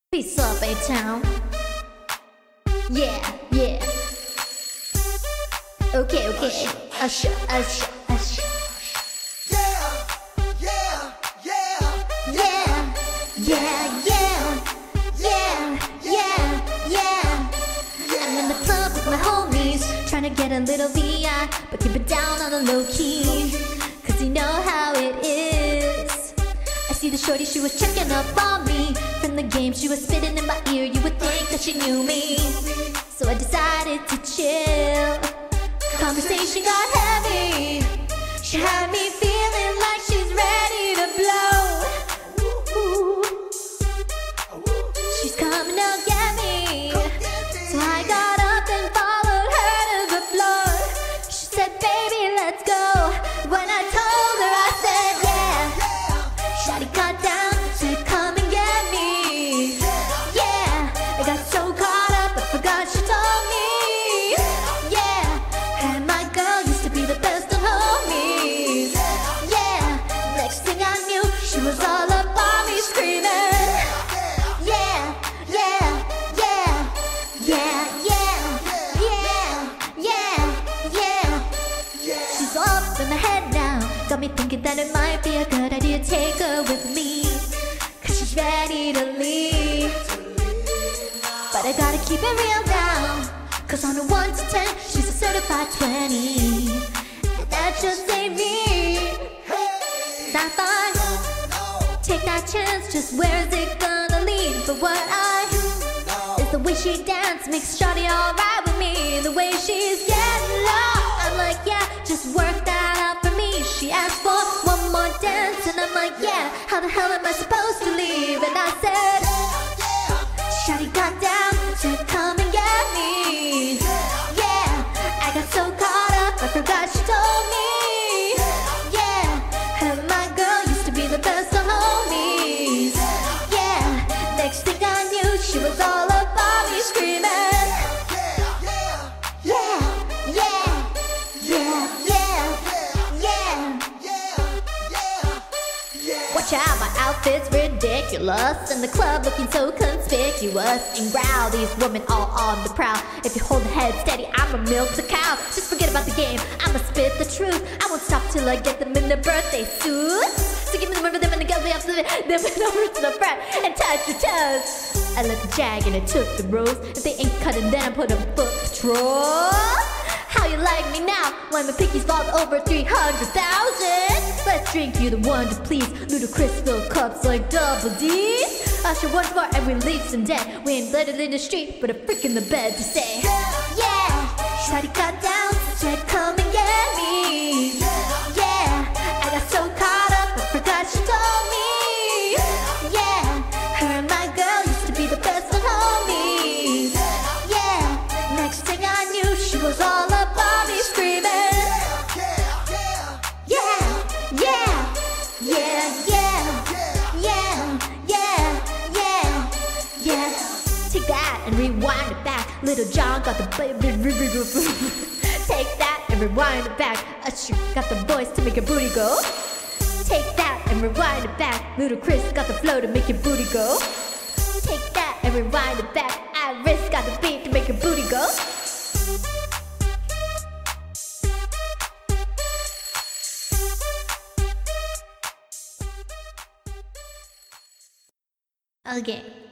Peace up, A-Town. Yeah, yeah. Okay, okay. Usher, usher, usher. Yeah, yeah, yeah, Yeah, yeah, yeah, yeah, yeah, yeah. I'm in the club with my homies, trying to get a little VI, but keep it down on the low key, cause you know how it is. I see the shorty, she was checking up on me. From the game, she was spitting in my ear. You would think that she knew me, so I decided to chill. Conversation got heavy. She had me feeling like she's ready to blow. She's coming to get me, so I got up and followed her to the floor. She said, baby, let's go. When I told her, I said, yeah. Shawty got down, said, come and get me. Yeah, I got so caught up, I forgot she told me. Yeah, and my girl used to be the best of homies. Yeah, next thing I knew, she was all up on me screaming. Yeah, yeah, yeah, yeah, yeah, yeah, yeah, yeah. She's up in my head now, got me thinking that it might be a good idea to take her with me, cause she's ready to leave. But I gotta keep it real now, cause on a 1 to 10, she's a certified 20. And that just ain't me. Not fun. Take that chance, just where is it gonna lead? But what is the way she dance makes shawty alright with me. The way she's getting low, I'm like, yeah, just work that out for me. She asked for one more dance, and I'm like, yeah, how the hell am I supposed to leave? And I said, shawty got down, said come and get me. Yeah, I got so caught up, I forgot she told me. Yeah, and my girl used to be the best of homies. Yeah, next thing I knew, she was all up on me screaming. Yeah, yeah, yeah, yeah. Watch out, my outfit's ridiculous. In the club looking so conspicuous. And growl, these women all on the prowl. If you hold the head steady, I'ma milk the cow. Just forget about the game, I'ma spit the truth. I won't stop till I get them in their birthday suits. So give me the rubber, them and the girls, up to them over to the front and touch the toes. I let the jag and I took the rose. If they ain't cutting, then I put a foot patrol. How you like me now when my pickies fall over 300,000? Let's drink you the one to please. Ludacris fill cups like double D. Usher once more and we leave some dead. We ain't blooded in the street, but a freak in the bed to say, yeah, shawty got down, said come and get me. Yeah, I got so caught up, I forgot she told me. Yeah, her and my girl used to be the best of homies. Yeah, next thing I knew, she was all up on me screaming. Yeah, yeah, yeah, yeah, yeah, yeah, yeah. Take that and rewind it back. Little John got the take that and rewind it back. Usher got the voice to make your booty go. Take that and rewind it back. Ludacris got the flow to make your booty go. Take that and rewind it back. Iris got the beat to make your booty go. Okay.